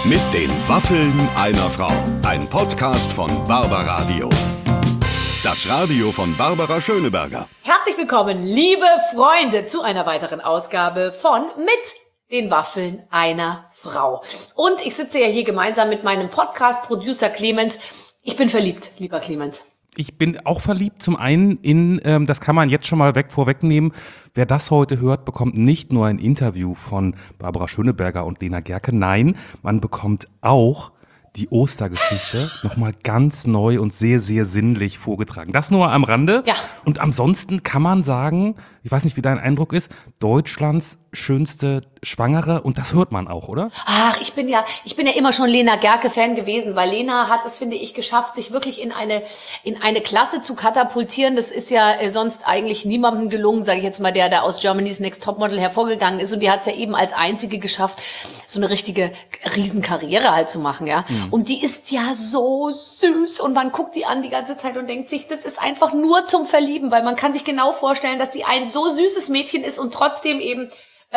Mit den Waffeln einer Frau. Ein Podcast von Barbaradio. Das Radio von Barbara Schöneberger. Herzlich willkommen, liebe Freunde, zu einer weiteren Ausgabe von Mit den Waffeln einer Frau. Und ich sitze ja hier gemeinsam mit meinem Podcast-Producer Clemens. Ich bin verliebt, lieber Clemens. Ich bin auch verliebt. Zum einen in, das kann man jetzt schon mal vorwegnehmen, wer das heute hört, bekommt nicht nur ein Interview von Barbara Schöneberger und Lena Gercke. Nein, man bekommt auch die Ostergeschichte nochmal ganz neu und sehr, sehr sinnlich vorgetragen. Das nur am Rande. Ja. Und ansonsten kann man sagen, ich weiß nicht, wie dein Eindruck ist, Deutschlands schönste Schwangere, und das hört man auch, oder? Ach, ich bin ja immer schon Lena Gercke-Fan gewesen, weil Lena hat es, finde ich, geschafft, sich wirklich in eine Klasse zu katapultieren. Das ist ja sonst eigentlich niemandem gelungen, sage ich jetzt mal, der da aus Germany's Next Topmodel hervorgegangen ist. Und die hat es ja eben als einzige geschafft, so eine richtige Riesenkarriere halt zu machen, ja. Mhm. Und die ist ja so süß und man guckt die an die ganze Zeit und denkt sich, das ist einfach nur zum Verlieben, weil man kann sich genau vorstellen, dass die ein so süßes Mädchen ist und trotzdem eben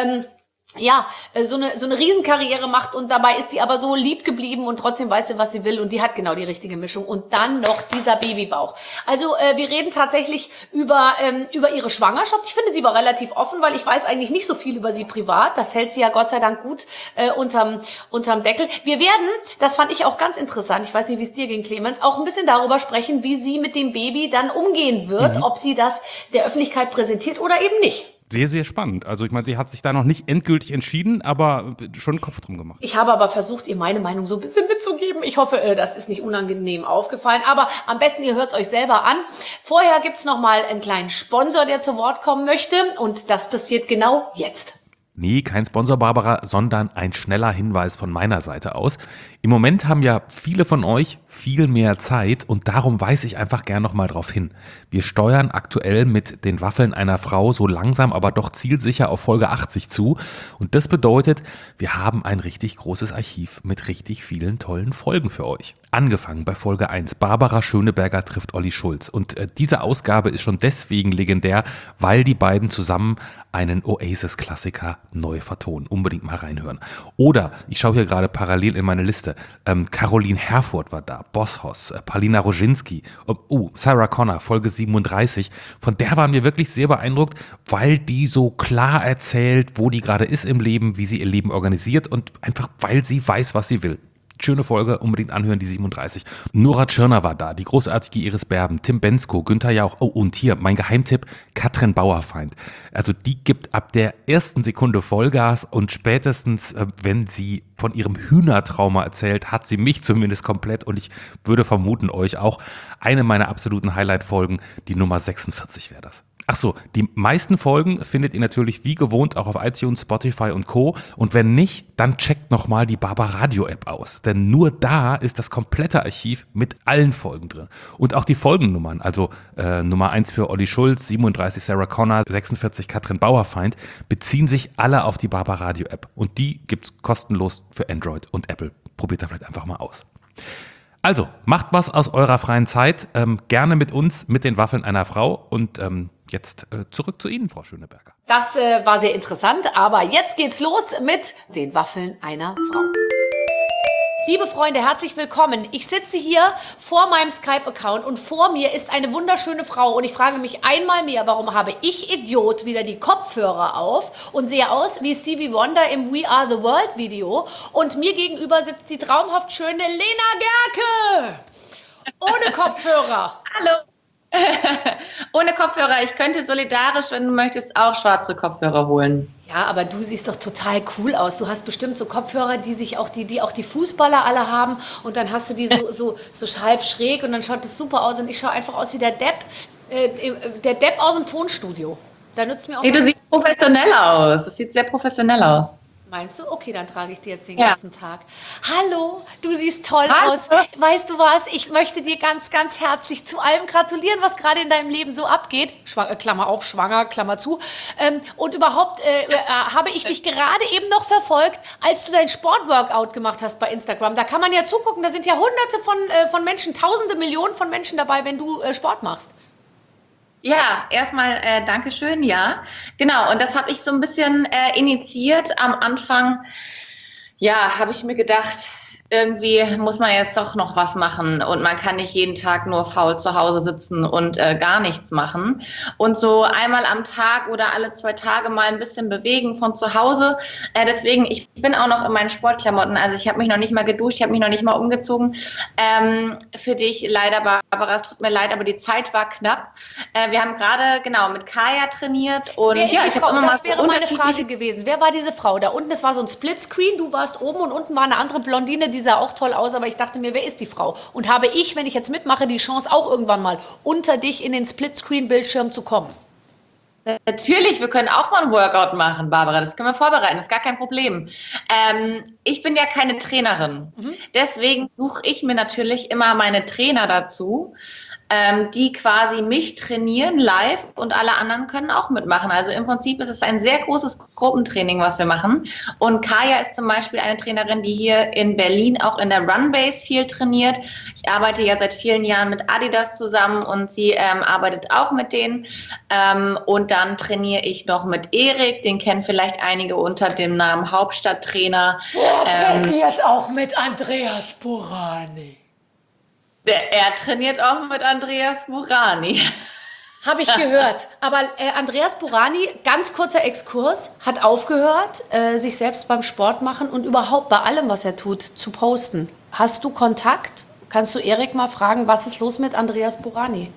so eine Riesenkarriere macht, und dabei ist die aber so lieb geblieben und trotzdem weiß sie, was sie will, und die hat genau die richtige Mischung. Und dann noch dieser Babybauch. Also wir reden tatsächlich über ihre Schwangerschaft. Ich finde, sie war relativ offen, weil ich weiß eigentlich nicht so viel über sie privat. Das hält sie ja Gott sei Dank gut unterm Deckel. Wir werden, das fand ich auch ganz interessant, ich weiß nicht, wie es dir ging, Clemens, auch ein bisschen darüber sprechen, wie sie mit dem Baby dann umgehen wird, ob sie das der Öffentlichkeit präsentiert oder eben nicht. Sehr, sehr spannend. Also ich meine, sie hat sich da noch nicht endgültig entschieden, aber schon einen Kopf drum gemacht. Ich habe aber versucht, ihr meine Meinung so ein bisschen mitzugeben. Ich hoffe, das ist nicht unangenehm aufgefallen. Aber am besten, ihr hört es euch selber an. Vorher gibt's noch mal einen kleinen Sponsor, der zu Wort kommen möchte. Und das passiert genau jetzt. Nee, kein Sponsor, Barbara, sondern ein schneller Hinweis von meiner Seite aus. Im Moment haben ja viele von euch viel mehr Zeit, und darum weise ich einfach gern nochmal drauf hin. Wir steuern aktuell mit den Waffeln einer Frau so langsam, aber doch zielsicher auf Folge 80 zu. Und das bedeutet, wir haben ein richtig großes Archiv mit richtig vielen tollen Folgen für euch. Angefangen bei Folge 1, Barbara Schöneberger trifft Olli Schulz. Und diese Ausgabe ist schon deswegen legendär, weil die beiden zusammen einen Oasis-Klassiker neu vertonen. Unbedingt mal reinhören. Oder, ich schaue hier gerade parallel in meine Liste, Caroline Herfurth war da, Boss Hoss, Paulina Roginski, Sarah Connor, Folge 37. Von der waren wir wirklich sehr beeindruckt, weil die so klar erzählt, wo die gerade ist im Leben, wie sie ihr Leben organisiert, und einfach, weil sie weiß, was sie will. Schöne Folge, unbedingt anhören, die 37. Nora Tschirner war da, die großartige Iris Berben, Tim Bensko, Günther Jauch, und hier, mein Geheimtipp, Katrin Bauerfeind. Also die gibt ab der ersten Sekunde Vollgas, und spätestens, wenn sie von ihrem Hühnertrauma erzählt, hat sie mich zumindest komplett, und ich würde vermuten, euch auch. Eine meiner absoluten Highlight-Folgen, die Nummer 46 wäre das. Ach so, die meisten Folgen findet ihr natürlich wie gewohnt auch auf iTunes, Spotify und Co. Und wenn nicht, dann checkt nochmal die Barbaradio-App aus. Denn nur da ist das komplette Archiv mit allen Folgen drin. Und auch die Folgennummern, also Nummer 1 für Olli Schulz, 37 Sarah Connor, 46 Katrin Bauerfeind, beziehen sich alle auf die Barbaradio-App. Und die gibt's kostenlos für Android und Apple. Probiert da vielleicht einfach mal aus. Also, macht was aus eurer freien Zeit. Gerne mit uns, mit den Waffeln einer Frau. Und jetzt zurück zu Ihnen, Frau Schöneberger. Das war sehr interessant, aber jetzt geht's los mit den Waffeln einer Frau. Liebe Freunde, herzlich willkommen. Ich sitze hier vor meinem Skype-Account und vor mir ist eine wunderschöne Frau, und ich frage mich einmal mehr, warum habe ich, Idiot, wieder die Kopfhörer auf und sehe aus wie Stevie Wonder im We Are the World Video, und mir gegenüber sitzt die traumhaft schöne Lena Gercke. Ohne Kopfhörer. Hallo. Ohne Kopfhörer. Ich könnte solidarisch, wenn du möchtest, auch schwarze Kopfhörer holen. Ja, aber du siehst doch total cool aus. Du hast bestimmt so Kopfhörer, die auch die Fußballer alle haben, und dann hast du die so halb schräg, und dann schaut das super aus, und ich schaue einfach aus wie der Depp aus dem Tonstudio. Da nützt mir auch. Nee, du siehst professionell aus. Das sieht sehr professionell aus. Meinst du? Okay, dann trage ich die jetzt den ganzen Tag. Hallo, du siehst toll aus. Weißt du was? Ich möchte dir ganz, ganz herzlich zu allem gratulieren, was gerade in deinem Leben so abgeht. Klammer auf, schwanger, Klammer zu. Und überhaupt habe ich dich gerade eben noch verfolgt, als du dein Sportworkout gemacht hast bei Instagram. Da kann man ja zugucken. Da sind ja Hunderte von Menschen, Tausende, Millionen von Menschen dabei, wenn du Sport machst. Ja, erstmal Dankeschön, ja. Genau, und das habe ich so ein bisschen initiiert am Anfang. Ja, habe ich mir gedacht, irgendwie muss man jetzt doch noch was machen und man kann nicht jeden Tag nur faul zu Hause sitzen und gar nichts machen. Und so einmal am Tag oder alle 2 Tage mal ein bisschen bewegen von zu Hause. Deswegen, ich bin auch noch in meinen Sportklamotten. Also ich habe mich noch nicht mal geduscht, ich habe mich noch nicht mal umgezogen. Für dich leider, Barbara, es tut mir leid, aber die Zeit war knapp. Wir haben gerade genau mit Kaya trainiert und Wer ist ja, die ich Frau? habe immer Das mal so wäre meine Frage unterschiedliche. gewesen. Wer war diese Frau? Da unten, das war so ein Splitscreen, du warst oben und unten war eine andere Blondine, die sah auch toll aus, aber ich dachte mir, wer ist die Frau? Und habe ich, wenn ich jetzt mitmache, die Chance auch irgendwann mal unter dich in den Splitscreen-Bildschirm zu kommen? Natürlich, wir können auch mal ein Workout machen, Barbara. Das können wir vorbereiten, das ist gar kein Problem. Ich bin ja keine Trainerin. Deswegen suche ich mir natürlich immer meine Trainer dazu, die quasi mich trainieren live und alle anderen können auch mitmachen. Also im Prinzip ist es ein sehr großes Gruppentraining, was wir machen. Und Kaya ist zum Beispiel eine Trainerin, die hier in Berlin auch in der Runbase viel trainiert. Ich arbeite ja seit vielen Jahren mit Adidas zusammen und sie arbeitet auch mit denen. Und dann trainiere ich noch mit Erik, den kennen vielleicht einige unter dem Namen Hauptstadttrainer. Der trainiert auch mit Andreas Burani. Er trainiert auch mit Andreas Burani. Habe ich gehört. Aber Andreas Burani, ganz kurzer Exkurs, hat aufgehört, sich selbst beim Sport machen und überhaupt bei allem, was er tut, zu posten. Hast du Kontakt? Kannst du Erik mal fragen, was ist los mit Andreas Burani?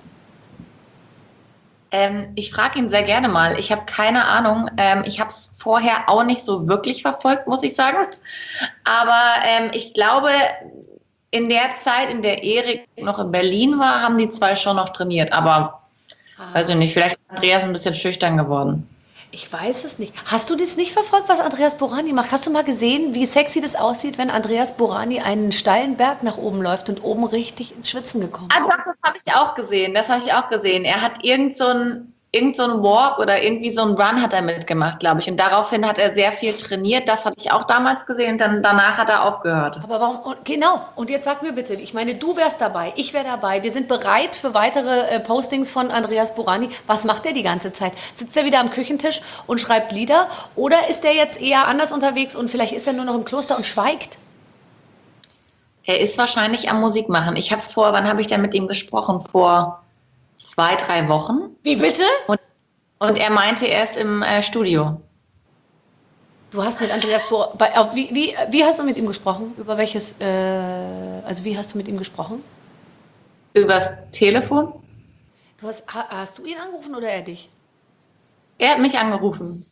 Ich frage ihn sehr gerne mal. Ich habe keine Ahnung. Ich habe es vorher auch nicht so wirklich verfolgt, muss ich sagen. Aber ich glaube, in der Zeit, in der Erik noch in Berlin war, haben die zwei schon noch trainiert. Aber weiß ich nicht, vielleicht ist Andreas ein bisschen schüchtern geworden. Ich weiß es nicht. Hast du das nicht verfolgt, was Andreas Burani macht? Hast du mal gesehen, wie sexy das aussieht, wenn Andreas Burani einen steilen Berg nach oben läuft und oben richtig ins Schwitzen gekommen ist? Ah, doch, das habe ich auch gesehen. Das habe ich auch gesehen. Er hat irgend so ein Walk oder irgendwie so einen Run hat er mitgemacht, glaube ich. Und daraufhin hat er sehr viel trainiert. Das habe ich auch damals gesehen. Und dann danach hat er aufgehört. Aber warum? Genau. Und jetzt sag mir bitte, ich meine, du wärst dabei, ich wäre dabei. Wir sind bereit für weitere Postings von Andreas Burani. Was macht er die ganze Zeit? Sitzt er wieder am Küchentisch und schreibt Lieder? Oder ist er jetzt eher anders unterwegs und vielleicht ist er nur noch im Kloster und schweigt? Er ist wahrscheinlich am Musik machen. Wann habe ich denn mit ihm gesprochen? Vor 2, 3 Wochen. Wie bitte? Und er meinte, er ist im Studio. Du hast mit Andreas Burani, wie hast du mit ihm gesprochen? Über welches, also wie hast du mit ihm gesprochen? Übers Telefon. Hast du ihn angerufen oder er dich? Er hat mich angerufen.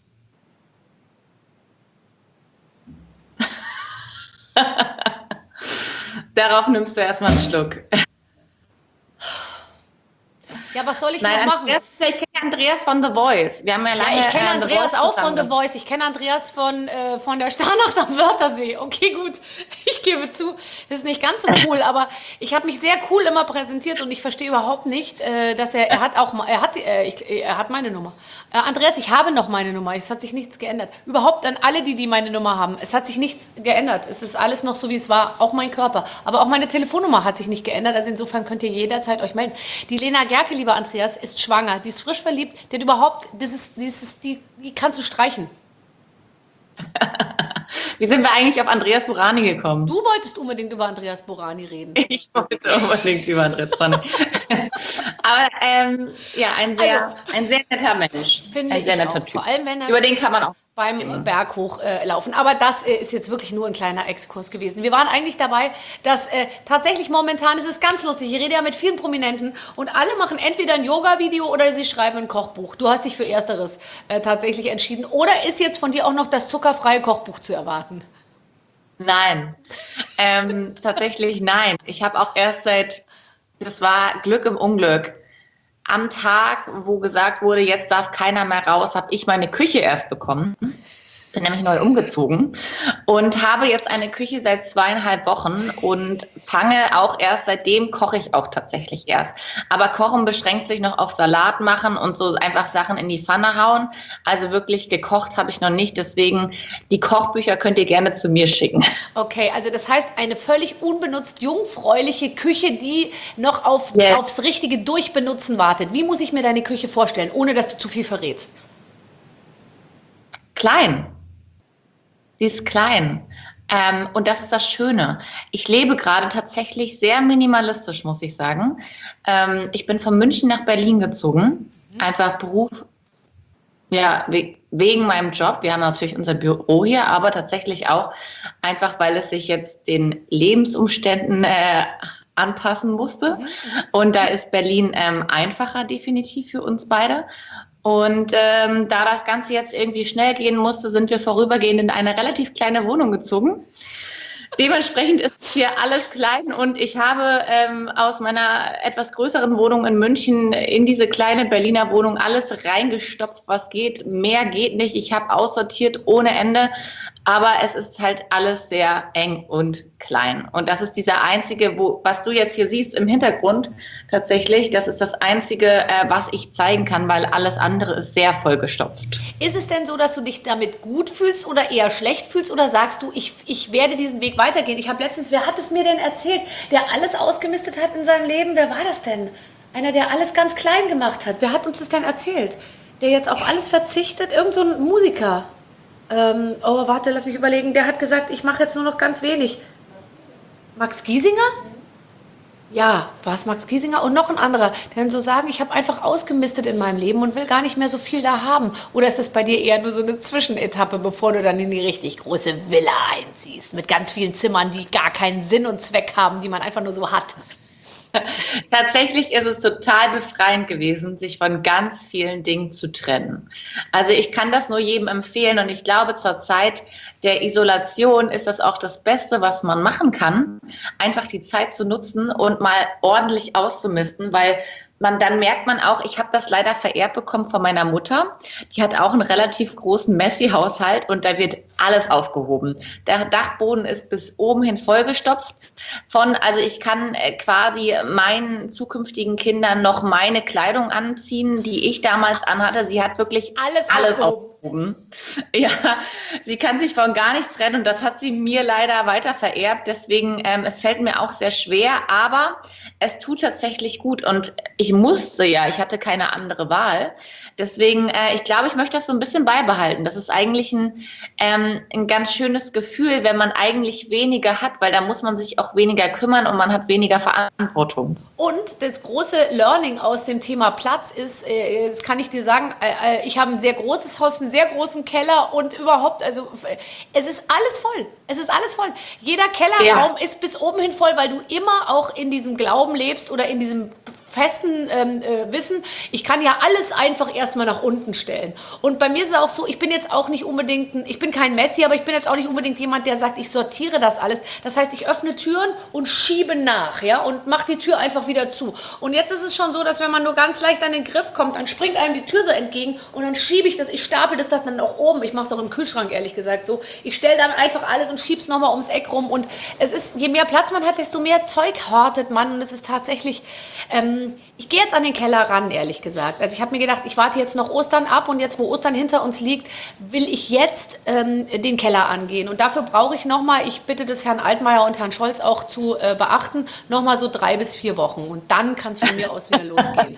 Darauf nimmst du erstmal einen Schluck. Ja, was soll ich Nein, noch machen? Ich kenne Andreas von The Voice. Wir haben ja lange Ja, ich kenne The Andreas Voice auch von zusammen The Voice. Ich kenne Andreas von der Starnacht am Wörthersee. Okay, gut. Ich gebe zu, das ist nicht ganz so cool, aber ich habe mich sehr cool immer präsentiert und ich verstehe überhaupt nicht, dass er hat meine Nummer. Andreas, ich habe noch meine Nummer. Es hat sich nichts geändert. Überhaupt an alle, die meine Nummer haben. Es hat sich nichts geändert. Es ist alles noch so, wie es war. Auch mein Körper. Aber auch meine Telefonnummer hat sich nicht geändert. Also insofern könnt ihr jederzeit euch melden. Die Lena Gerke, lieber Andreas, ist schwanger. Die ist frisch verliebt. Die hat überhaupt, die kannst du streichen. Wie sind wir eigentlich auf Andreas Burani gekommen? Du wolltest unbedingt über Andreas Burani reden. Ich wollte unbedingt über Andreas Burani. Aber ja, ein sehr netter Mensch. Finde Ein sehr ich netter auch. Typ. Vor allem, wenn er Über den kann man auch beim Berg hochlaufen. Aber das ist jetzt wirklich nur ein kleiner Exkurs gewesen. Wir waren eigentlich dabei, dass tatsächlich momentan ist es ganz lustig. Ich rede ja mit vielen Prominenten und alle machen entweder ein Yoga-Video oder sie schreiben ein Kochbuch. Du hast dich für Ersteres tatsächlich entschieden. Oder ist jetzt von dir auch noch das zuckerfreie Kochbuch zu erwarten? Nein, tatsächlich nein. Ich habe auch das war Glück im Unglück. Am Tag, wo gesagt wurde, jetzt darf keiner mehr raus, habe ich meine Küche erst bekommen. Bin nämlich neu umgezogen und habe jetzt eine Küche seit 2,5 Wochen und seitdem koche ich auch tatsächlich erst. Aber Kochen beschränkt sich noch auf Salat machen und so einfach Sachen in die Pfanne hauen. Also wirklich gekocht habe ich noch nicht, deswegen die Kochbücher könnt ihr gerne zu mir schicken. Okay, also das heißt eine völlig unbenutzt, jungfräuliche Küche, die noch aufs richtige Durchbenutzen wartet. Wie muss ich mir deine Küche vorstellen, ohne dass du zu viel verrätst? Klein. Sie ist klein. Und das ist das Schöne. Ich lebe gerade tatsächlich sehr minimalistisch, muss ich sagen. Ich bin von München nach Berlin gezogen. Einfach Beruf, ja, wegen meinem Job. Wir haben natürlich unser Büro hier, aber tatsächlich auch einfach, weil es sich jetzt den Lebensumständen anpassen musste. Und da ist Berlin einfacher definitiv für uns beide. Und da das Ganze jetzt irgendwie schnell gehen musste, sind wir vorübergehend in eine relativ kleine Wohnung gezogen. Dementsprechend ist hier alles klein und ich habe aus meiner etwas größeren Wohnung in München in diese kleine Berliner Wohnung alles reingestopft, was geht. Mehr geht nicht. Ich habe aussortiert ohne Ende, aber es ist halt alles sehr eng und klein. Und das ist dieser einzige, was du jetzt hier siehst im Hintergrund tatsächlich, das ist das einzige, was ich zeigen kann, weil alles andere ist sehr vollgestopft. Ist es denn so, dass du dich damit gut fühlst oder eher schlecht fühlst oder sagst du, ich werde diesen Weg weitergehen? Ich habe letztens, wer hat es mir denn erzählt, der alles ausgemistet hat in seinem Leben? Wer war das denn? Einer, der alles ganz klein gemacht hat. Wer hat uns das denn erzählt? Der jetzt auf alles verzichtet? Irgend so ein Musiker. Oh, warte, lass mich überlegen. Der hat gesagt, ich mache jetzt nur noch ganz wenig. Max Giesinger? Ja, war es Max Giesinger und noch ein anderer, der dann so sagen, ich habe einfach ausgemistet in meinem Leben und will gar nicht mehr so viel da haben. Oder ist das bei dir eher nur so eine Zwischenetappe, bevor du dann in die richtig große Villa einziehst, mit ganz vielen Zimmern, die gar keinen Sinn und Zweck haben, die man einfach nur so hat? Tatsächlich ist es total befreiend gewesen, sich von ganz vielen Dingen zu trennen. Also ich kann das nur jedem empfehlen und ich glaube, zur Zeit der Isolation ist das auch das Beste, was man machen kann, einfach die Zeit zu nutzen und mal ordentlich auszumisten, weil dann merkt man auch, ich habe das leider vererbt bekommen von meiner Mutter. Die hat auch einen relativ großen Messi-Haushalt und da wird alles aufgehoben. Der Dachboden ist bis oben hin vollgestopft also ich kann quasi meinen zukünftigen Kindern noch meine Kleidung anziehen, die ich damals anhatte. Sie hat wirklich alles aufgehoben. Ja, sie kann sich von gar nichts trennen und das hat sie mir leider weiter vererbt. Deswegen, es fällt mir auch sehr schwer, aber es tut tatsächlich gut und ich hatte keine andere Wahl. Deswegen, ich glaube, ich möchte das so ein bisschen beibehalten. Das ist eigentlich ein ganz schönes Gefühl, wenn man eigentlich weniger hat, weil da muss man sich auch weniger kümmern und man hat weniger Verantwortung. Und das große Learning aus dem Thema Platz ist, das kann ich dir sagen, ich habe ein sehr großes Haus, einen sehr großen Keller und überhaupt, also es ist alles voll. Es ist alles voll. Jeder Kellerraum ist bis oben hin voll, weil du immer auch in diesem Glauben lebst oder in diesem festen Wissen, ich kann ja alles einfach erstmal nach unten stellen. Und bei mir ist es auch so, ich bin jetzt auch nicht unbedingt, ich bin kein Messi, aber ich bin jetzt auch nicht unbedingt jemand, der sagt, ich sortiere das alles. Das heißt, ich öffne Türen und schiebe nach, ja, und mache die Tür einfach wieder zu. Und jetzt ist es schon so, dass wenn man nur ganz leicht an den Griff kommt, dann springt einem die Tür so entgegen und dann schiebe ich das, ich stapel das dann auch oben. Ich mache es auch im Kühlschrank, ehrlich gesagt, so. Ich stelle dann einfach alles und schiebe es nochmal ums Eck rum. Und es ist, je mehr Platz man hat, desto mehr Zeug hortet man. Und es ist tatsächlich, ich gehe jetzt an den Keller ran, ehrlich gesagt. Also ich habe mir gedacht, ich warte jetzt noch Ostern ab und jetzt, wo Ostern hinter uns liegt, will ich jetzt den Keller angehen. Und dafür brauche ich nochmal, ich bitte das Herrn Altmaier und Herrn Scholz auch zu beachten, nochmal so 3 bis 4 Wochen. Und dann kann es von mir aus wieder losgehen.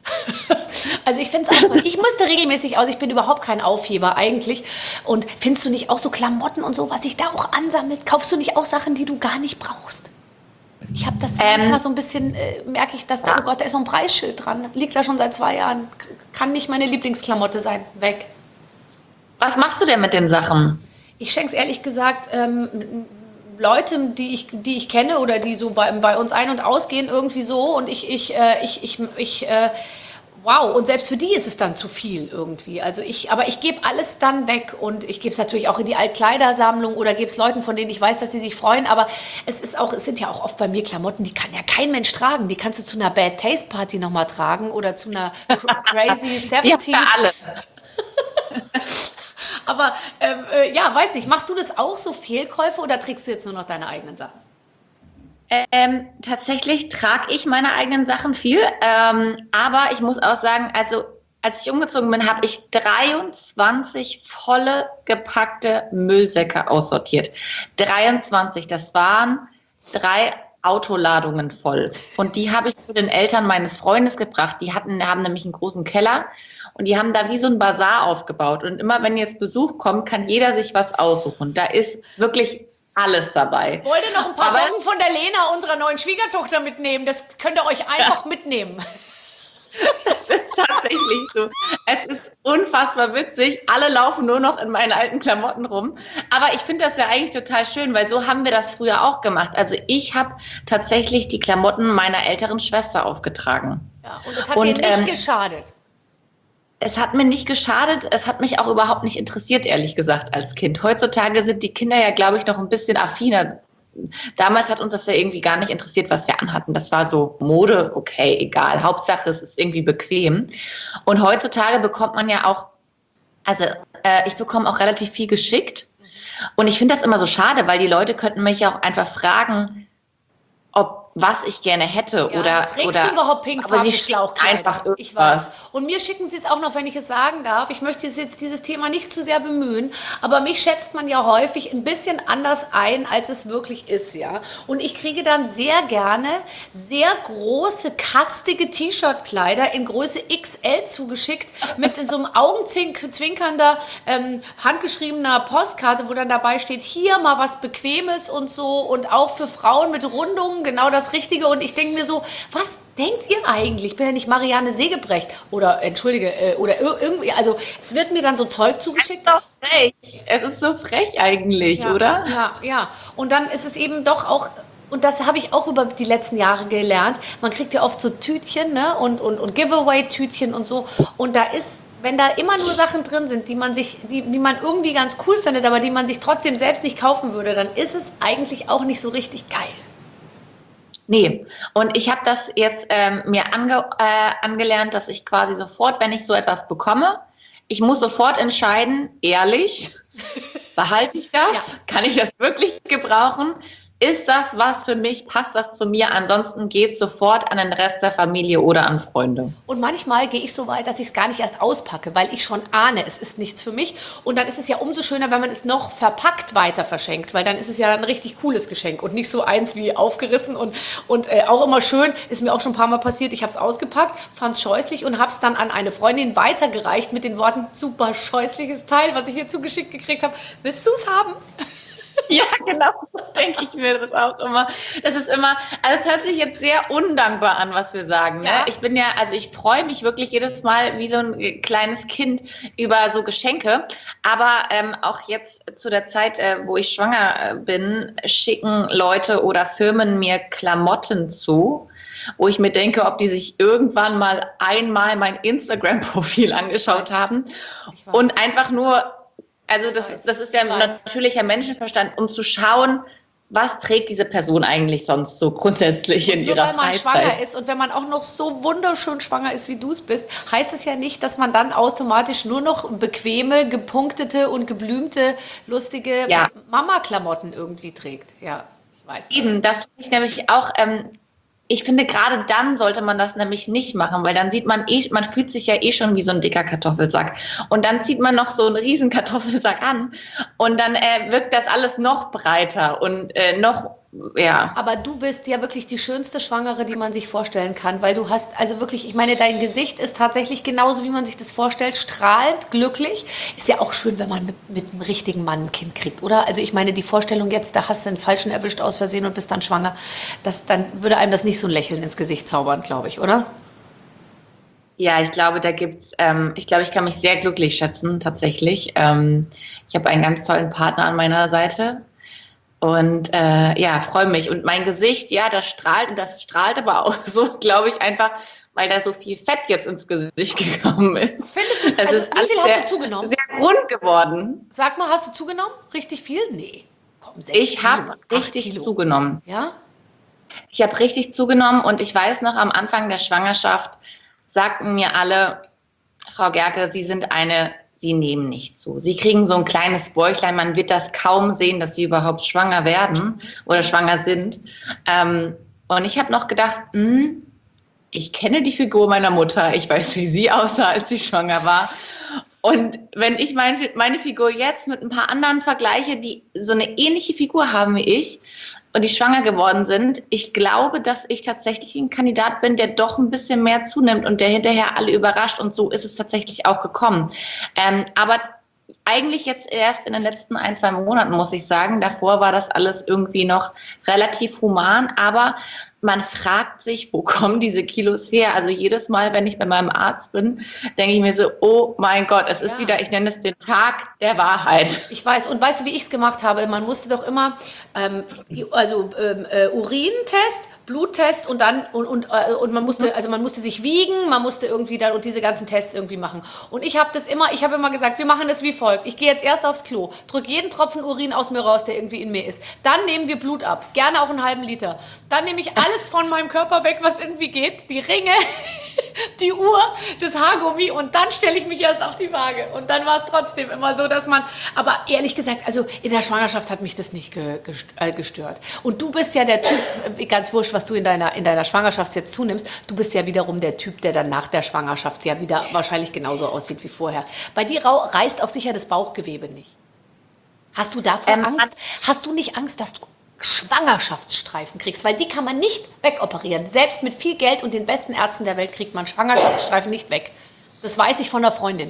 Also ich finde es auch so. Ich müsste regelmäßig aus, ich bin überhaupt kein Aufheber eigentlich. Und findest du nicht auch so Klamotten und so, was sich da auch ansammelt? Kaufst du nicht auch Sachen, die du gar nicht brauchst? Ich habe das manchmal so ein bisschen, merke ich, dass da, oh Gott, da ist so ein Preisschild dran. Liegt da schon seit 2 Jahren. Kann nicht meine Lieblingsklamotte sein. Weg. Was machst du denn mit den Sachen? Ich schenke es ehrlich gesagt Leute, die ich kenne oder die so bei uns ein- und ausgehen irgendwie so. Und wow, und selbst für die ist es dann zu viel irgendwie. Aber ich gebe alles dann weg und ich gebe es natürlich auch in die Altkleidersammlung oder gebe es Leuten, von denen ich weiß, dass sie sich freuen. Aber es sind ja auch oft bei mir Klamotten, die kann ja kein Mensch tragen. Die kannst du zu einer Bad Taste Party nochmal tragen oder zu einer Crazy 70s. Die habt ihr alle. Aber ja, weiß nicht, machst du das auch so Fehlkäufe oder trägst du jetzt nur noch deine eigenen Sachen? Tatsächlich trage ich meine eigenen Sachen viel, aber ich muss auch sagen, also als ich umgezogen bin, habe ich 23 volle gepackte Müllsäcke aussortiert. 23, das waren 3 Autoladungen voll. Und die habe ich zu den Eltern meines Freundes gebracht. Die haben nämlich einen großen Keller und die haben da wie so ein Bazar aufgebaut. Und immer wenn jetzt Besuch kommt, kann jeder sich was aussuchen. Da ist wirklich alles dabei. Wollt ihr noch ein paar Socken von der Lena, unserer neuen Schwiegertochter, mitnehmen? Das könnt ihr euch einfach mitnehmen. Das ist tatsächlich so. Es ist unfassbar witzig. Alle laufen nur noch in meinen alten Klamotten rum. Aber ich finde das ja eigentlich total schön, weil so haben wir das früher auch gemacht. Also ich habe tatsächlich die Klamotten meiner älteren Schwester aufgetragen. Ja, und es hat dir nicht geschadet. Es hat mir nicht geschadet. Es hat mich auch überhaupt nicht interessiert, ehrlich gesagt, als Kind. Heutzutage sind die Kinder ja, glaube ich, noch ein bisschen affiner. Damals hat uns das ja irgendwie gar nicht interessiert, was wir anhatten. Das war so Mode, okay, egal. Hauptsache, es ist irgendwie bequem. Und heutzutage bekommt man ja auch, also ich bekomme auch relativ viel geschickt. Und ich finde das immer so schade, weil die Leute könnten mich ja auch einfach fragen, was ich gerne hätte. Ja, trägst du überhaupt pinkfarbene Schlauchkleider? Ich weiß. Und mir schicken sie es auch noch, wenn ich es sagen darf. Ich möchte jetzt dieses Thema nicht zu sehr bemühen, aber mich schätzt man ja häufig ein bisschen anders ein, als es wirklich ist, ja. Und ich kriege dann sehr gerne sehr große, kastige T-Shirt-Kleider in Größe XL zugeschickt, mit in so einem augenzwinkernder, handgeschriebener Postkarte, wo dann dabei steht, hier mal was Bequemes und so, und auch für Frauen mit Rundungen, genau das Richtige. Und ich denke mir so, was denkt ihr eigentlich? Ich bin ja nicht Marianne Segebrecht oder, entschuldige, oder irgendwie, also es wird mir dann so Zeug zugeschickt. Es ist doch frech. Es ist so frech eigentlich, ja, oder? Ja. Und dann ist es eben doch auch, und das habe ich auch über die letzten Jahre gelernt, man kriegt ja oft so Tütchen, ne? und Giveaway-Tütchen und so. Und da ist, wenn da immer nur Sachen drin sind, die man irgendwie ganz cool findet, aber die man sich trotzdem selbst nicht kaufen würde, dann ist es eigentlich auch nicht so richtig geil. Nee, und ich habe das jetzt mir angelernt, dass ich quasi sofort, wenn ich so etwas bekomme, ich muss sofort entscheiden, ehrlich, behalte ich das? Ja. Kann ich das wirklich gebrauchen? Ist das was für mich? Passt das zu mir? Ansonsten geht es sofort an den Rest der Familie oder an Freunde. Und manchmal gehe ich so weit, dass ich es gar nicht erst auspacke, weil ich schon ahne, es ist nichts für mich. Und dann ist es ja umso schöner, wenn man es noch verpackt weiter verschenkt, weil dann ist es ja ein richtig cooles Geschenk und nicht so eins wie aufgerissen. Und auch immer schön, ist mir auch schon ein paar Mal passiert, ich habe es ausgepackt, fand es scheußlich und habe es dann an eine Freundin weitergereicht mit den Worten, super scheußliches Teil, was ich hier zugeschickt gekriegt habe. Willst du es haben? Ja, genau, denke ich mir das auch immer. Das ist immer, also es hört sich jetzt sehr undankbar an, was wir sagen. Ne? Ja. Ich freue mich wirklich jedes Mal wie so ein kleines Kind über so Geschenke. Aber auch jetzt zu der Zeit, wo ich schwanger bin, schicken Leute oder Firmen mir Klamotten zu, wo ich mir denke, ob die sich irgendwann mal einmal mein Instagram-Profil angeschaut haben und einfach nur. Also das ist ja natürlicher Menschenverstand, um zu schauen, was trägt diese Person eigentlich sonst so grundsätzlich in ihrer Freizeit. Nur weil man schwanger ist und wenn man auch noch so wunderschön schwanger ist, wie du es bist, heißt es ja nicht, dass man dann automatisch nur noch bequeme, gepunktete und geblümte, lustige Mama-Klamotten irgendwie trägt. Ja, ich weiß. Eben, das finde ich nämlich auch... Ich finde, gerade dann sollte man das nämlich nicht machen, weil dann sieht man man fühlt sich ja schon wie so ein dicker Kartoffelsack. Und dann zieht man noch so einen riesen Kartoffelsack an und dann wirkt das alles noch breiter und Aber du bist ja wirklich die schönste Schwangere, die man sich vorstellen kann, weil du hast, also wirklich, ich meine, dein Gesicht ist tatsächlich genauso, wie man sich das vorstellt, strahlend, glücklich. Ist ja auch schön, wenn man mit einem richtigen Mann ein Kind kriegt, oder? Also ich meine, die Vorstellung jetzt, da hast du einen Falschen erwischt aus Versehen und bist dann schwanger, dann würde einem das nicht so ein Lächeln ins Gesicht zaubern, glaube ich, oder? Ja, ich glaube, ich kann mich sehr glücklich schätzen, tatsächlich. Ich habe einen ganz tollen Partner an meiner Seite. Und freue mich. Und mein Gesicht, das strahlt. Und das strahlt aber auch so, glaube ich, einfach, weil da so viel Fett jetzt ins Gesicht gekommen ist. Findest du, also wie viel hast du zugenommen? Sehr rund geworden. Sag mal, hast du zugenommen? Richtig viel? Nee. Komm, 6 Ich habe richtig zugenommen. Ja? Ich habe richtig zugenommen. Und ich weiß noch, am Anfang der Schwangerschaft sagten mir alle, Frau Gerke, Sie nehmen nicht zu. Sie kriegen so ein kleines Bäuchlein, man wird das kaum sehen, dass Sie überhaupt schwanger werden oder schwanger sind. Und ich habe noch gedacht, ich kenne die Figur meiner Mutter, ich weiß, wie sie aussah, als sie schwanger war. Und wenn ich meine Figur jetzt mit ein paar anderen vergleiche, die so eine ähnliche Figur haben wie ich und die schwanger geworden sind, ich glaube, dass ich tatsächlich ein Kandidat bin, der doch ein bisschen mehr zunimmt und der hinterher alle überrascht. Und so ist es tatsächlich auch gekommen. Aber eigentlich jetzt erst in den letzten 1-2 Monaten, muss ich sagen. Davor war das alles irgendwie noch relativ human, aber man fragt sich, wo kommen diese Kilos her? Also jedes Mal, wenn ich bei meinem Arzt bin, denke ich mir so, oh mein Gott, es ist wieder, ich nenne es den Tag der Wahrheit. Ich weiß. Und weißt du, wie ich es gemacht habe? Man musste doch immer, Urintest, Bluttest und dann, und man musste sich wiegen, man musste irgendwie dann und diese ganzen Tests irgendwie machen. Und ich habe immer gesagt, wir machen das wie folgt. Ich gehe jetzt erst aufs Klo, drücke jeden Tropfen Urin aus mir raus, der irgendwie in mir ist. Dann nehmen wir Blut ab, gerne auch einen halben Liter. Dann nehme ich alles von meinem Körper weg, was irgendwie geht, die Ringe, die Uhr, das Haargummi und dann stelle ich mich erst auf die Waage. Und dann war es trotzdem immer so, dass man, aber ehrlich gesagt, also in der Schwangerschaft hat mich das nicht gestört. Und du bist ja der Typ, ganz wurscht, was du in deiner Schwangerschaft jetzt zunimmst, du bist ja wiederum der Typ, der dann nach der Schwangerschaft ja wieder wahrscheinlich genauso aussieht wie vorher. Bei dir reißt auch sicher das Bauchgewebe nicht. Hast du davor Angst? Hast du nicht Angst, dass du Schwangerschaftsstreifen kriegst? Weil die kann man nicht wegoperieren. Selbst mit viel Geld und den besten Ärzten der Welt kriegt man Schwangerschaftsstreifen nicht weg. Das weiß ich von einer Freundin.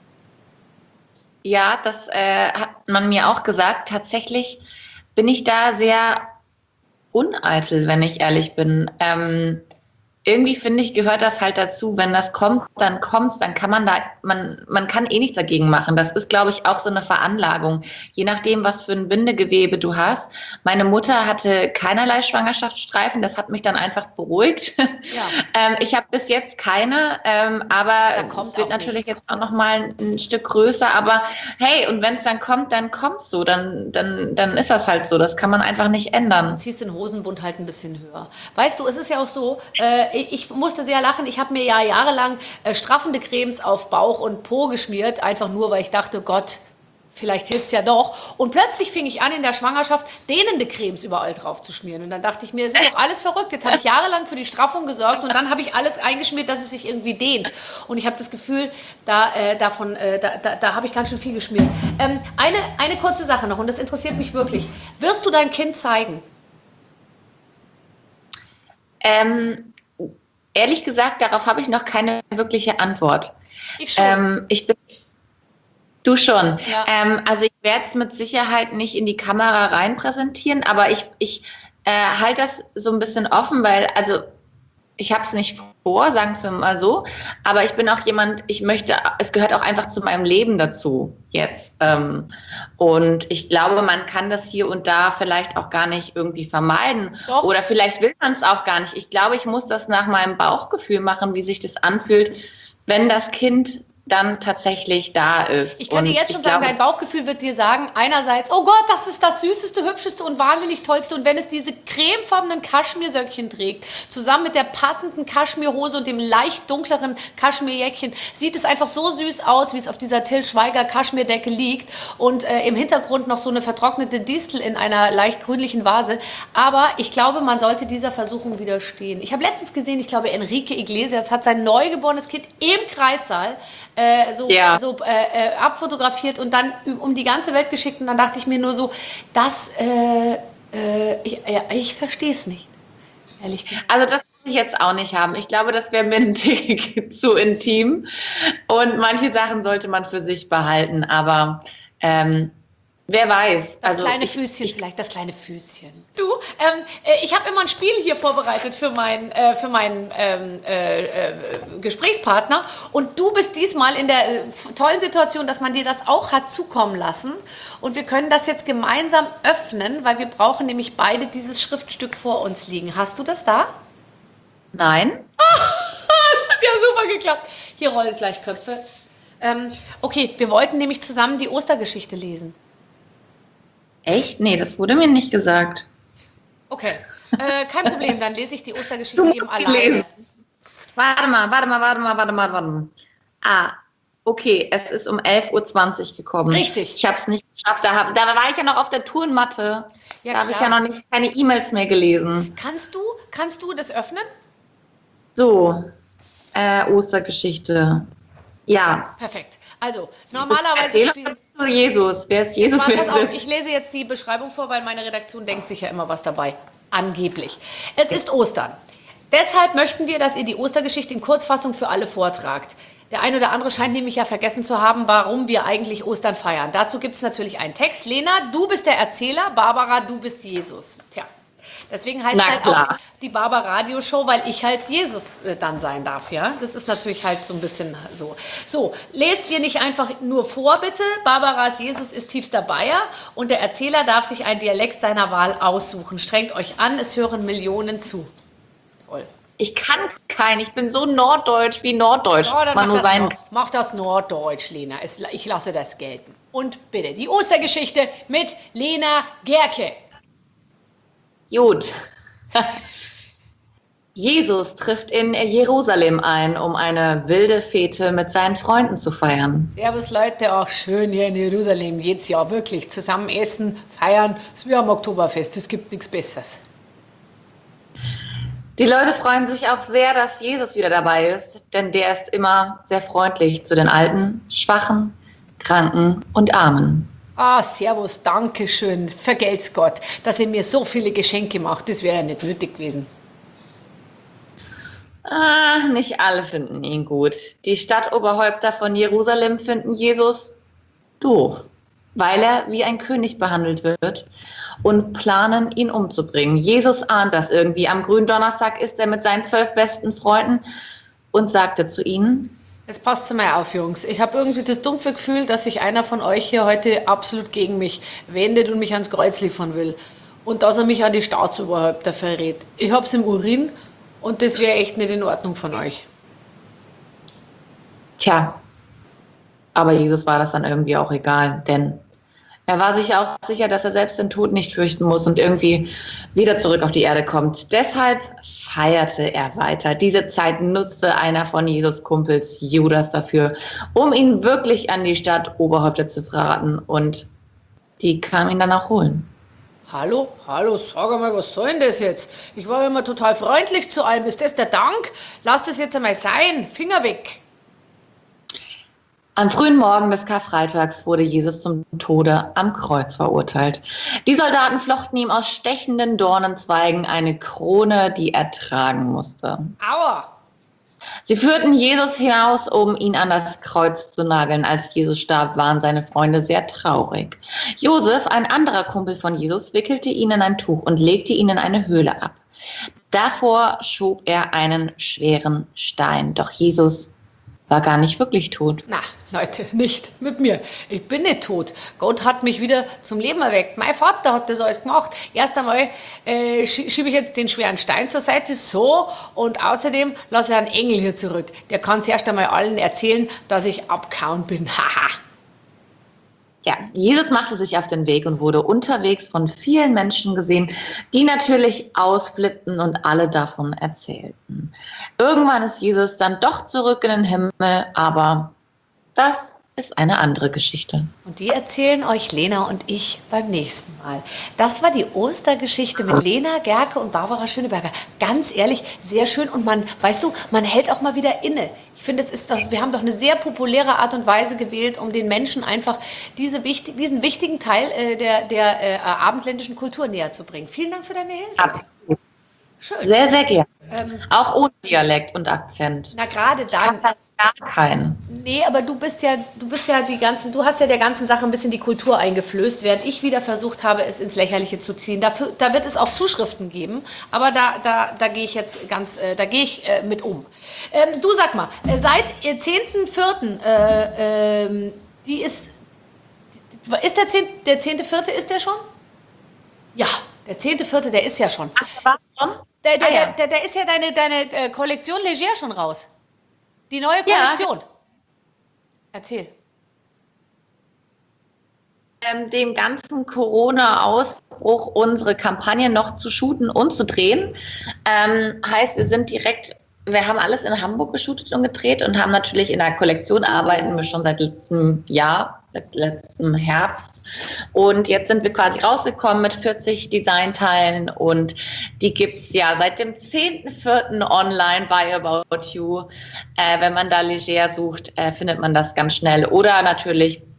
Ja, das hat man mir auch gesagt. Tatsächlich bin ich da sehr uneitel, wenn ich ehrlich bin. Irgendwie finde ich, gehört das halt dazu. Wenn das kommt, dann kommt's, dann kann man kann eh nichts dagegen machen. Das ist, glaube ich, auch so eine Veranlagung. Je nachdem, was für ein Bindegewebe du hast. Meine Mutter hatte keinerlei Schwangerschaftsstreifen. Das hat mich dann einfach beruhigt. Ja. Ich habe bis jetzt keine, aber es wird natürlich jetzt auch noch mal ein Stück größer. Aber hey, und wenn es dann kommt's so. Dann ist das halt so. Das kann man einfach nicht ändern. Du ziehst den Hosenbund halt ein bisschen höher. Weißt du, es ist ja auch so, ich musste sehr lachen. Ich habe mir ja jahrelang straffende Cremes auf Bauch und Po geschmiert, einfach nur, weil ich dachte, Gott, vielleicht hilft es ja doch. Und plötzlich fing ich an, in der Schwangerschaft dehnende Cremes überall drauf zu schmieren. Und dann dachte ich mir, es ist doch alles verrückt. Jetzt habe ich jahrelang für die Straffung gesorgt und dann habe ich alles eingeschmiert, dass es sich irgendwie dehnt. Und ich habe das Gefühl, da habe ich ganz schön viel geschmiert. Eine kurze Sache noch, und das interessiert mich wirklich. Wirst du dein Kind zeigen? Ehrlich gesagt, darauf habe ich noch keine wirkliche Antwort. Ich schon. Du schon. Ja. Also ich werde es mit Sicherheit nicht in die Kamera rein präsentieren, aber ich halte das so ein bisschen offen, weil, also ich habe es nicht vor, sagen wir mal so, aber ich bin auch jemand, es gehört auch einfach zu meinem Leben dazu jetzt. Und ich glaube, man kann das hier und da vielleicht auch gar nicht irgendwie vermeiden. Doch. Oder vielleicht will man es auch gar nicht. Ich glaube, ich muss das nach meinem Bauchgefühl machen, wie sich das anfühlt, wenn das Kind dann tatsächlich da ist. Ich kann dir jetzt schon sagen, dein Bauchgefühl wird dir sagen, einerseits, oh Gott, das ist das Süßeste, Hübscheste und wahnsinnig Tollste. Und wenn es diese cremefarbenen Kaschmirsöckchen trägt, zusammen mit der passenden Kaschmirhose und dem leicht dunkleren Kaschmirjäckchen, sieht es einfach so süß aus, wie es auf dieser Till Schweiger Kaschmirdecke liegt. Und im Hintergrund noch so eine vertrocknete Distel in einer leicht grünlichen Vase. Aber ich glaube, man sollte dieser Versuchung widerstehen. Ich habe letztens gesehen, ich glaube, Enrique Iglesias hat sein neugeborenes Kind im Kreissaal abfotografiert und dann um die ganze Welt geschickt. Und dann dachte ich mir nur so, ich verstehe es nicht, ehrlich gesagt. Also das will ich jetzt auch nicht haben. Ich glaube, das wäre mir ein Tick zu intim. Und manche Sachen sollte man für sich behalten. Aber wer weiß. Das kleine Füßchen. Du, ich habe immer ein Spiel hier vorbereitet für meinen Gesprächspartner. Und du bist diesmal in der tollen Situation, dass man dir das auch hat zukommen lassen. Und wir können das jetzt gemeinsam öffnen, weil wir brauchen nämlich beide dieses Schriftstück vor uns liegen. Hast du das da? Nein. Das hat ja super geklappt. Hier rollen gleich Köpfe. Okay, wir wollten nämlich zusammen die Ostergeschichte lesen. Echt? Nee, das wurde mir nicht gesagt. Okay, kein Problem, dann lese ich die Ostergeschichte eben alleine. Lesen. Warte mal. Ah, okay, es ist um 11:20 Uhr gekommen. Richtig. Ich habe es nicht geschafft, da war ich ja noch auf der Turnmatte. Ja, da habe ich ja noch keine E-Mails mehr gelesen. Kannst du das öffnen? So, Ostergeschichte. Ja. Perfekt. Also, normalerweise Jesus. Wer ist Jesus? Pass auf, ich lese jetzt die Beschreibung vor, weil meine Redaktion denkt sich ja immer was dabei. Angeblich. Es ist Ostern. Deshalb möchten wir, dass ihr die Ostergeschichte in Kurzfassung für alle vortragt. Der ein oder andere scheint nämlich ja vergessen zu haben, warum wir eigentlich Ostern feiern. Dazu gibt es natürlich einen Text. Lena, du bist der Erzähler, Barbara, du bist Jesus. Tja, deswegen heißt es halt auch die Barbara-Radio-Show, weil ich halt Jesus dann sein darf. Ja, das ist natürlich halt so ein bisschen so. So, lest ihr nicht einfach nur vor, bitte. Barbaras Jesus ist tiefster Bayer und der Erzähler darf sich einen Dialekt seiner Wahl aussuchen. Strengt euch an, es hören Millionen zu. Toll. Ich kann keinen. Ich bin so norddeutsch wie norddeutsch. Oh, dann mach das Norddeutsch, Lena. Ich lasse das gelten. Und bitte, die Ostergeschichte mit Lena Gerke. Gut. Jesus trifft in Jerusalem ein, um eine wilde Fete mit seinen Freunden zu feiern. Servus Leute, auch schön hier in Jerusalem. Jedes Jahr wirklich zusammen essen, feiern. Es ist wie am Oktoberfest. Es gibt nichts Besseres. Die Leute freuen sich auch sehr, dass Jesus wieder dabei ist, denn der ist immer sehr freundlich zu den Alten, Schwachen, Kranken und Armen. Ah, servus, danke schön. Vergelt's Gott, dass ihr mir so viele Geschenke macht. Das wäre ja nicht nötig gewesen. Nicht alle finden ihn gut. Die Stadtoberhäupter von Jerusalem finden Jesus doof, weil er wie ein König behandelt wird und planen, ihn umzubringen. Jesus ahnt das irgendwie. Am Gründonnerstag ist er mit seinen 12 besten Freunden und sagte zu ihnen: Jetzt passt mal auf, Jungs. Ich habe irgendwie das dumpfe Gefühl, dass sich einer von euch hier heute absolut gegen mich wendet und mich ans Kreuz liefern will. Und dass er mich an die Staatsoberhäupter verrät. Ich hab's im Urin und das wäre echt nicht in Ordnung von euch. Tja, aber Jesus war das dann irgendwie auch egal, denn er war sich auch sicher, dass er selbst den Tod nicht fürchten muss und irgendwie wieder zurück auf die Erde kommt. Deshalb feierte er weiter. Diese Zeit nutzte einer von Jesus' Kumpels, Judas, dafür, um ihn wirklich an die Stadtoberhäupter zu verraten. Und die kamen ihn dann auch holen. Hallo, sag mal, was soll denn das jetzt? Ich war immer total freundlich zu allem. Ist das der Dank? Lass das jetzt einmal sein. Finger weg. Am frühen Morgen des Karfreitags wurde Jesus zum Tode am Kreuz verurteilt. Die Soldaten flochten ihm aus stechenden Dornenzweigen eine Krone, die er tragen musste. Aua! Sie führten Jesus hinaus, um ihn an das Kreuz zu nageln. Als Jesus starb, waren seine Freunde sehr traurig. Josef, ein anderer Kumpel von Jesus, wickelte ihn in ein Tuch und legte ihn in eine Höhle ab. Davor schob er einen schweren Stein. Doch Jesus war gar nicht wirklich tot. Na, Leute, nicht mit mir. Ich bin nicht tot. Gott hat mich wieder zum Leben erweckt. Mein Vater hat das alles gemacht. Erst einmal schiebe ich jetzt den schweren Stein zur Seite, so, und außerdem lasse ich einen Engel hier zurück. Der kann zuerst einmal allen erzählen, dass ich abgehauen bin. Haha. Ja, Jesus machte sich auf den Weg und wurde unterwegs von vielen Menschen gesehen, die natürlich ausflippten und alle davon erzählten. Irgendwann ist Jesus dann doch zurück in den Himmel, aber das ist eine andere Geschichte. Und die erzählen euch Lena und ich beim nächsten Mal. Das war die Ostergeschichte mit Lena Gerke und Barbara Schöneberger. Ganz ehrlich, sehr schön. Und man, weißt du, man hält auch mal wieder inne. Ich finde, wir haben doch eine sehr populäre Art und Weise gewählt, um den Menschen einfach diesen wichtigen Teil der abendländischen Kultur näher zu bringen. Vielen Dank für deine Hilfe. Absolut. Schön. Sehr, sehr gerne. Auch ohne Dialekt und Akzent. Na, gerade dann. Gar keinen. Nee, aber du hast ja der ganzen Sache ein bisschen die Kultur eingeflößt, während ich wieder versucht habe, es ins Lächerliche zu ziehen. Da wird es auch Zuschriften geben, aber da gehe ich jetzt mit um. Du sag mal, seit 10.4., ist der 10.4., ist der schon? Ja, der 10.4., der ist ja schon. Ach, der war schon? Der ist ja deine Kollektion Leger schon raus. Die neue Kollektion. Ja. Erzähl. Dem ganzen Corona-Ausbruch unsere Kampagne noch zu shooten und zu drehen. Heißt, wir haben alles in Hamburg geshootet und gedreht und haben natürlich in der Kollektion arbeiten wir schon seit letztem Herbst. Und jetzt sind wir quasi rausgekommen mit 40 Designteilen und die gibt es ja seit dem 10.4. online bei About You. Wenn man da leger sucht, findet man das ganz schnell. Oder natürlich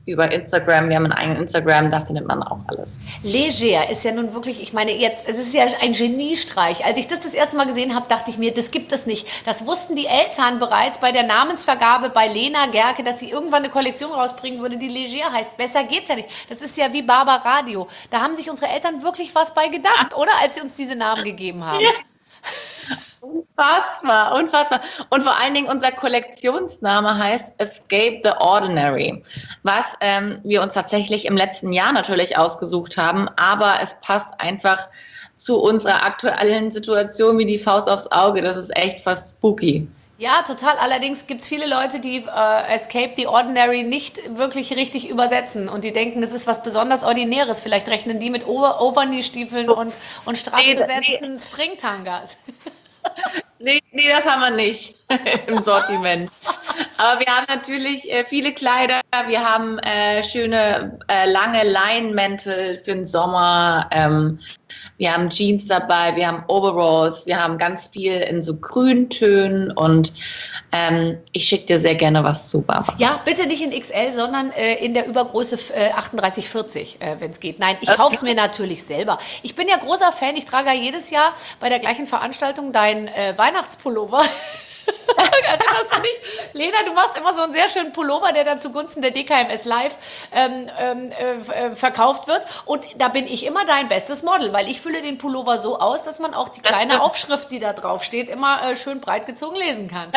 über Instagram. Wir haben einen eigenen Instagram, da findet man auch alles. Leger ist ja nun wirklich, ich meine jetzt, es ist ja ein Geniestreich. Als ich das erste Mal gesehen habe, dachte ich mir, das gibt es nicht. Das wussten die Eltern bereits bei der Namensvergabe bei Lena Gercke, dass sie irgendwann eine Kollektion rausbringen würde, die Leger heißt. Besser geht's ja nicht. Das ist ja wie Barbara Radio. Da haben sich unsere Eltern wirklich was bei gedacht, oder? Als sie uns diese Namen gegeben haben. Ja. Unfassbar, unfassbar. Und vor allen Dingen unser Kollektionsname heißt Escape the Ordinary, was wir uns tatsächlich im letzten Jahr natürlich ausgesucht haben, aber es passt einfach zu unserer aktuellen Situation wie die Faust aufs Auge. Das ist echt fast spooky. Ja, total. Allerdings gibt es viele Leute, die Escape the Ordinary nicht wirklich richtig übersetzen und die denken, das ist was besonders Ordinäres. Vielleicht rechnen die mit Overknee-Stiefeln und strassbesetzten Stringtangas. Nee, das haben wir nicht im Sortiment. Aber wir haben natürlich viele Kleider. Wir haben schöne lange Leinenmäntel für den Sommer. Wir haben Jeans dabei, wir haben Overalls, wir haben ganz viel in so Grüntönen und ich schicke dir sehr gerne was zu, Barbara. Ja, bitte nicht in XL, sondern in der Übergröße 38-40, wenn es geht. Nein, ich kaufe es mir natürlich selber. Ich bin ja großer Fan, ich trage ja jedes Jahr bei der gleichen Veranstaltung deinen Weihnachtspullover. Erinnerst du dich? Lena, du machst immer so einen sehr schönen Pullover, der dann zugunsten der DKMS Live verkauft wird. Und da bin ich immer dein bestes Model, weil ich fülle den Pullover so aus, dass man auch die kleine Aufschrift, die da drauf steht, immer schön breit gezogen lesen kann.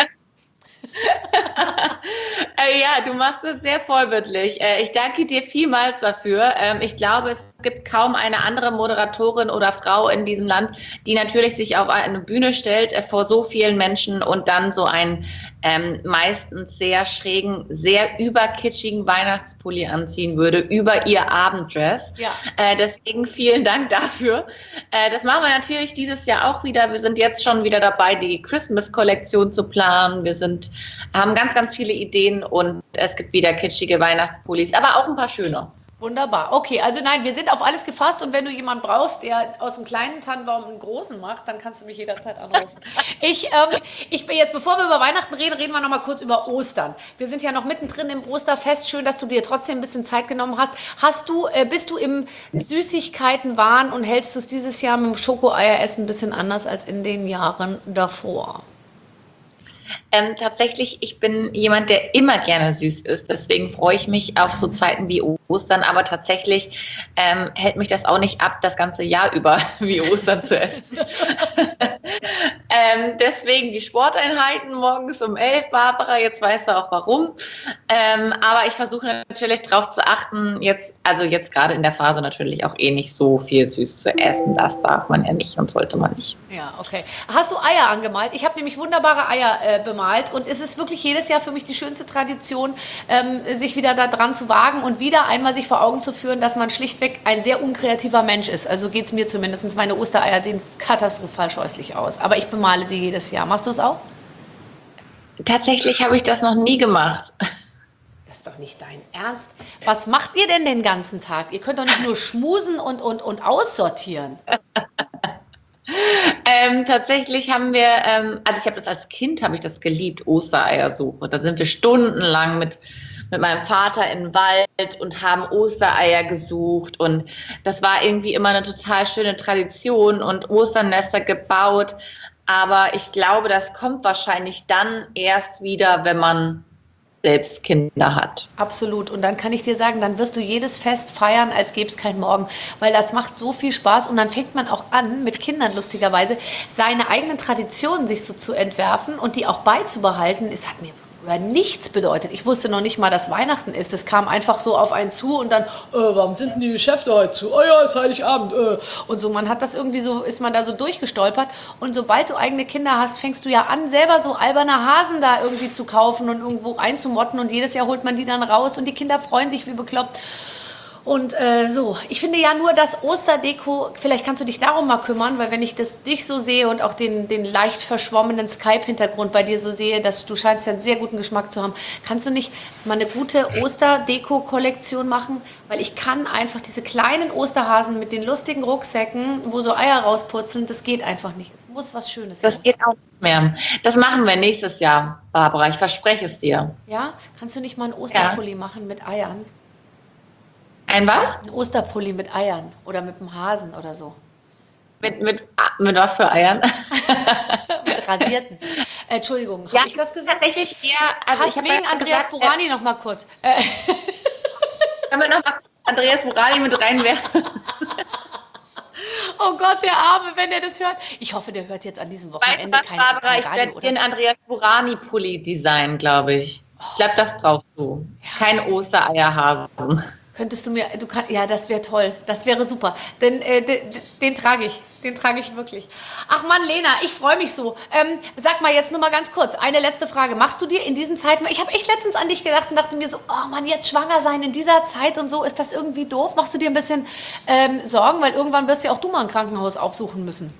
Ja, du machst es sehr vorbildlich. Ich danke dir vielmals dafür. Ich glaube, es gibt kaum eine andere Moderatorin oder Frau in diesem Land, die natürlich sich auf eine Bühne stellt vor so vielen Menschen und dann so einen meistens sehr schrägen, sehr überkitschigen Weihnachtspulli anziehen würde über ihr Abenddress. Ja. Deswegen vielen Dank dafür. Das machen wir natürlich dieses Jahr auch wieder. Wir sind jetzt schon wieder dabei, die Christmas-Kollektion zu planen. Wir haben ganz, ganz viele Ideen und es gibt wieder kitschige Weihnachtspullis, aber auch ein paar schöne. Wunderbar. Okay, also nein, wir sind auf alles gefasst und wenn du jemanden brauchst, der aus einem kleinen Tannenbaum einen großen macht, dann kannst du mich jederzeit anrufen. Ich bin jetzt, bevor wir über Weihnachten reden wir noch mal kurz über Ostern. Wir sind ja noch mittendrin im Osterfest. Schön, dass du dir trotzdem ein bisschen Zeit genommen hast. Bist du im Süßigkeitenwahn und hältst du es dieses Jahr mit dem Schokoeieressen ein bisschen anders als in den Jahren davor? Tatsächlich, ich bin jemand, der immer gerne süß isst. Deswegen freue ich mich auf so Zeiten wie Ostern. Aber tatsächlich hält mich das auch nicht ab, das ganze Jahr über wie Ostern zu essen. Deswegen die Sporteinheiten morgens um 11, Barbara. Jetzt weißt du auch warum. Aber ich versuche natürlich darauf zu achten, jetzt gerade in der Phase natürlich auch nicht so viel süß zu essen. Das darf man ja nicht und sollte man nicht. Ja, okay. Hast du Eier angemalt? Ich habe nämlich wunderbare Eier bemalt und es ist wirklich jedes Jahr für mich die schönste Tradition, sich wieder da dran zu wagen und wieder einmal sich vor Augen zu führen, dass man schlichtweg ein sehr unkreativer Mensch ist. Also geht es mir zumindest. Meine Ostereier sehen katastrophal scheußlich aus, aber ich bemale sie jedes Jahr. Machst du es auch? Tatsächlich habe ich das noch nie gemacht. Das ist doch nicht dein Ernst. Was macht ihr denn den ganzen Tag? Ihr könnt doch nicht nur schmusen und aussortieren. Tatsächlich haben wir, ich habe das als Kind, habe ich das geliebt, Ostereiersuche. Da sind wir stundenlang mit meinem Vater in den Wald und haben Ostereier gesucht und das war irgendwie immer eine total schöne Tradition und Osternester gebaut. Aber ich glaube, das kommt wahrscheinlich dann erst wieder, wenn man selbst Kinder hat. Absolut. Und dann kann ich dir sagen, dann wirst du jedes Fest feiern, als gäbe es keinen Morgen. Weil das macht so viel Spaß. Und dann fängt man auch an, mit Kindern lustigerweise, seine eigenen Traditionen sich so zu entwerfen und die auch beizubehalten. Es hat mir früher nichts bedeutet. Ich wusste noch nicht mal, dass Weihnachten ist. Das kam einfach so auf einen zu und dann, warum sind denn die Geschäfte heute zu? Oh ja, ist Heiligabend. Und so, man hat das irgendwie so, ist man da so durchgestolpert. Und sobald du eigene Kinder hast, fängst du ja an, selber so alberne Hasen da irgendwie zu kaufen und irgendwo einzumotten. Und jedes Jahr holt man die dann raus und die Kinder freuen sich wie bekloppt. Und ich finde ja nur das Osterdeko, vielleicht kannst du dich darum mal kümmern, weil wenn ich dich so sehe und auch den leicht verschwommenen Skype-Hintergrund bei dir so sehe, dass du scheinst ja einen sehr guten Geschmack zu haben, kannst du nicht mal eine gute Osterdeko-Kollektion machen? Weil ich kann einfach diese kleinen Osterhasen mit den lustigen Rucksäcken, wo so Eier rauspurzeln, das geht einfach nicht. Es muss was Schönes sein. Das geht auch nicht mehr. Das machen wir nächstes Jahr, Barbara, ich verspreche es dir. Ja? Kannst du nicht mal einen Osterpulli machen mit Eiern? Ein was? Ein Osterpulli mit Eiern oder mit einem Hasen oder so. Mit was für Eiern? Mit rasierten. Entschuldigung, Ja, habe ich das gesagt? tatsächlich eher. Also ich habe wegen ja Andreas gesagt, Borani noch mal kurz. Können wir noch mal Andreas Borani mit reinwerfen? Oh Gott, der Arme, wenn er das hört. Ich hoffe, der hört jetzt an diesem Wochenende Weißt du was, kein Barbara, ich Radio, werde dir oder? einen Andreas Borani-Pulli designen, glaube ich. Ich glaube, das brauchst du. Kein Ostereierhasen. Könntest du mir, ja, das wäre toll, das wäre super, denn den trage ich wirklich. Ach Mann, Lena, ich freue mich so. Sag mal jetzt nur mal ganz kurz, eine letzte Frage. Machst du dir in diesen Zeiten, ich habe echt letztens an dich gedacht und dachte mir so, oh Mann, jetzt schwanger sein in dieser Zeit und so, ist das irgendwie doof? Machst du dir ein bisschen Sorgen, weil irgendwann wirst ja auch du mal ein Krankenhaus aufsuchen müssen.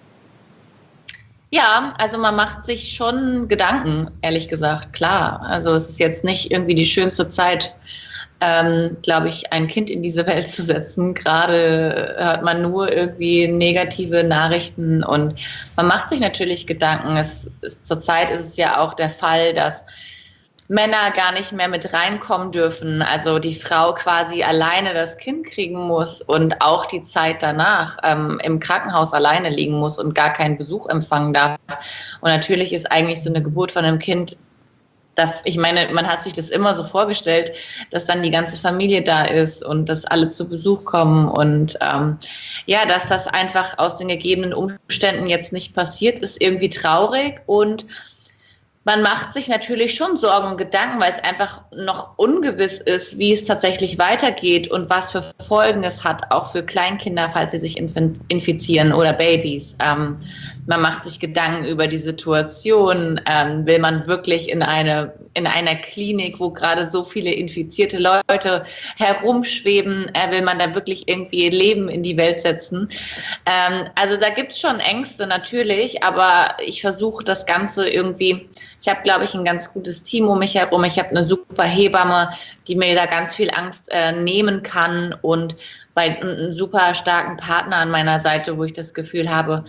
Ja, also man macht sich schon Gedanken, ehrlich gesagt, klar. Also es ist jetzt nicht irgendwie die schönste Zeit, glaube ich, ein Kind in diese Welt zu setzen. Gerade hört man nur irgendwie negative Nachrichten und man macht sich natürlich Gedanken. Zurzeit ist es ja auch der Fall, dass Männer gar nicht mehr mit reinkommen dürfen, also die Frau quasi alleine das Kind kriegen muss und auch die Zeit danach im Krankenhaus alleine liegen muss und gar keinen Besuch empfangen darf. Und natürlich ist eigentlich so eine Geburt von einem Kind, ich meine, man hat sich das immer so vorgestellt, dass dann die ganze Familie da ist und dass alle zu Besuch kommen und ja, dass das einfach aus den gegebenen Umständen jetzt nicht passiert, ist irgendwie traurig und man macht sich natürlich schon Sorgen und Gedanken, weil es einfach noch ungewiss ist, wie es tatsächlich weitergeht und was für Folgen es hat, auch für Kleinkinder, falls sie sich infizieren oder Babys. Man macht sich Gedanken über die Situation. Will man wirklich in einer Klinik, wo gerade so viele infizierte Leute herumschweben, will man da wirklich irgendwie Leben in die Welt setzen? Also da gibt es schon Ängste natürlich, aber ich versuche das Ganze irgendwie. Ich habe, glaube ich, ein ganz gutes Team um mich herum. Ich habe eine super Hebamme, die mir da ganz viel Angst nehmen kann und bei einem super starken Partner an meiner Seite, wo ich das Gefühl habe,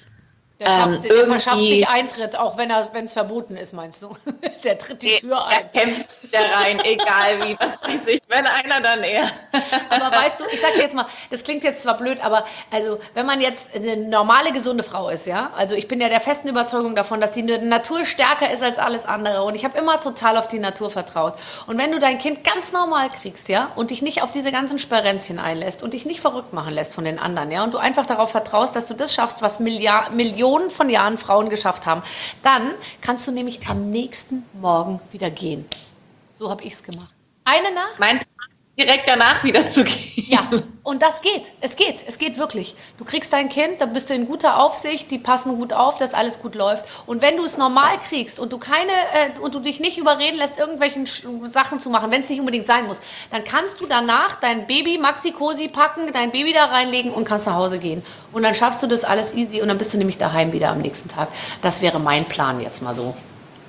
Der verschafft sich Eintritt, auch wenn es verboten ist, meinst du? Der tritt die Tür ein. Der kämpft da rein, egal wie, das weiß ich, wenn einer, dann er. Aber weißt du, ich sag dir jetzt mal, das klingt jetzt zwar blöd, aber also wenn man jetzt eine normale, gesunde Frau ist, ja, also ich bin ja der festen Überzeugung davon, dass die Natur stärker ist als alles andere und ich habe immer total auf die Natur vertraut. Und wenn du dein Kind ganz normal kriegst, ja, und dich nicht auf diese ganzen Sperrenzchen einlässt und dich nicht verrückt machen lässt von den anderen, ja, und du einfach darauf vertraust, dass du das schaffst, was Millionen von Jahren Frauen geschafft haben, dann kannst du nämlich am nächsten Morgen wieder gehen. So habe ich es gemacht. Eine Nacht. Mein Plan ist, direkt danach wieder zu gehen. Ja, und das geht. Es geht wirklich. Du kriegst dein Kind, dann bist du in guter Aufsicht, die passen gut auf, dass alles gut läuft. Und wenn du es normal kriegst und du dich nicht überreden lässt, irgendwelchen Sachen zu machen, wenn es nicht unbedingt sein muss, dann kannst du danach dein Baby Maxi-Cosi packen, dein Baby da reinlegen und kannst nach Hause gehen. Und dann schaffst du das alles easy und dann bist du nämlich daheim wieder am nächsten Tag. Das wäre mein Plan jetzt mal so.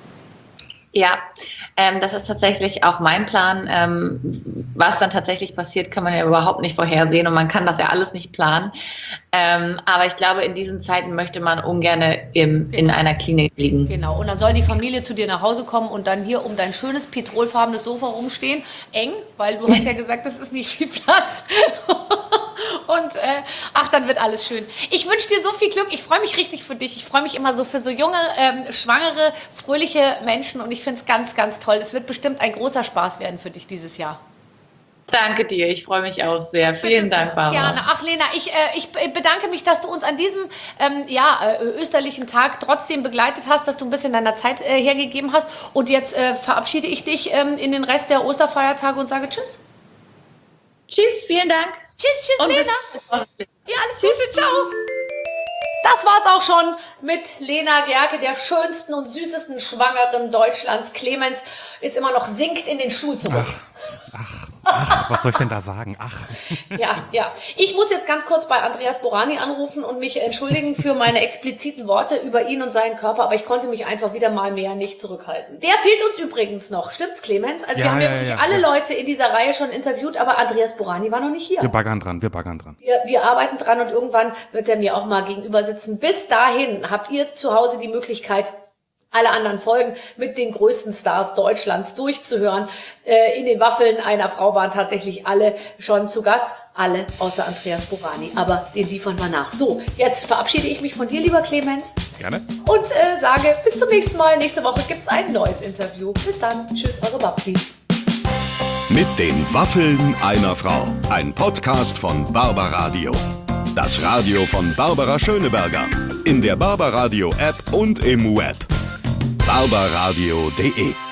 Ja, das ist tatsächlich auch mein Plan. Was dann tatsächlich passiert, kann man ja überhaupt nicht vorhersehen und man kann das ja alles nicht planen. Aber ich glaube, in diesen Zeiten möchte man ungern in einer Klinik liegen. Genau, und dann soll die Familie zu dir nach Hause kommen und dann hier um dein schönes petrolfarbenes Sofa rumstehen. Eng, weil du hast ja gesagt, das ist nicht viel Platz. Und dann wird alles schön. Ich wünsche dir so viel Glück. Ich freue mich richtig für dich. Ich freue mich immer so für so junge, schwangere, fröhliche Menschen. Und ich finde es ganz, ganz toll. Es wird bestimmt ein großer Spaß werden für dich dieses Jahr. Danke dir. Ich freue mich auch sehr. Vielen Dank, Barbara. Gerne. Ach, Lena, ich bedanke mich, dass du uns an diesem österlichen Tag trotzdem begleitet hast, dass du ein bisschen deiner Zeit hergegeben hast. Und jetzt verabschiede ich dich in den Rest der Osterfeiertage und sage Tschüss. Tschüss, vielen Dank. Tschüss, Und Lena. Ja, alles Gute, ciao. Das war's auch schon mit Lena Gerke, der schönsten und süßesten Schwangeren Deutschlands. Clemens ist immer noch sinkt in den Stuhl zurück. Ach, was soll ich denn da sagen? Ach. Ja. Ich muss jetzt ganz kurz bei Andreas Borani anrufen und mich entschuldigen für meine expliziten Worte über ihn und seinen Körper, aber ich konnte mich einfach wieder mal mehr nicht zurückhalten. Der fehlt uns übrigens noch, stimmt's, Clemens? Also wir haben wirklich alle Leute in dieser Reihe schon interviewt, aber Andreas Borani war noch nicht hier. Wir baggern dran. Wir arbeiten dran und irgendwann wird er mir auch mal gegenüber sitzen. Bis dahin habt ihr zu Hause die Möglichkeit, alle anderen Folgen mit den größten Stars Deutschlands durchzuhören. In den Waffeln einer Frau waren tatsächlich alle schon zu Gast. Alle außer Andreas Burani. Aber den liefern wir nach. So, jetzt verabschiede ich mich von dir, lieber Clemens. Gerne. Und sage bis zum nächsten Mal. Nächste Woche gibt's ein neues Interview. Bis dann. Tschüss, eure Babsi. Mit den Waffeln einer Frau. Ein Podcast von Barbaradio. Das Radio von Barbara Schöneberger. In der Barbaradio App und im Web. barbaradio.de